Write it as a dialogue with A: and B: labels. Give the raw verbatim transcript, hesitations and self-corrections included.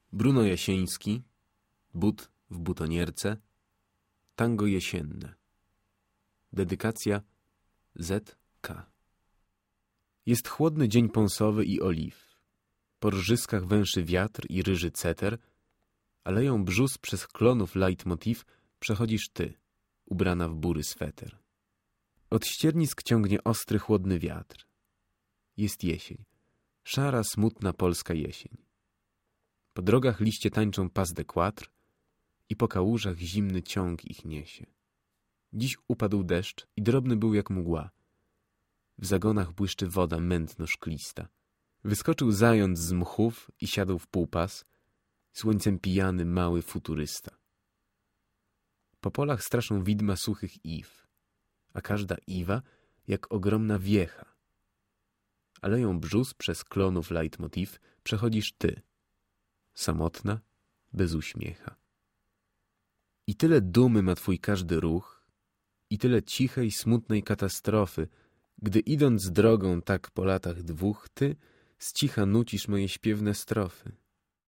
A: Bruno Jasieński, But w butonierce, tango jesienne. Dedykacja Z K. Jest chłodny dzień pąsowy i oliw. Po rżyskach węszy wiatr i ryży ceter, aleją brzus przez klonów leitmotiv przechodzisz ty, ubrana w bury sweter. Od ściernisk ciągnie ostry, chłodny wiatr. Jest jesień, szara, smutna polska jesień. Po drogach liście tańczą pas de quatre i po kałużach zimny ciąg ich niesie. Dziś upadł deszcz i drobny był jak mgła. W zagonach błyszczy woda mętno-szklista. Wyskoczył zając z mchów i siadł w półpas, słońcem pijany mały futurysta. Po polach straszą widma suchych iw, a każda iwa jak ogromna wiecha. Aleją brzus przez klonów leitmotiv przechodzisz ty, samotna, bez uśmiecha. I tyle dumy ma twój każdy ruch, i tyle cichej, smutnej katastrofy, gdy idąc drogą tak po latach dwóch, ty z cicha nucisz moje śpiewne strofy.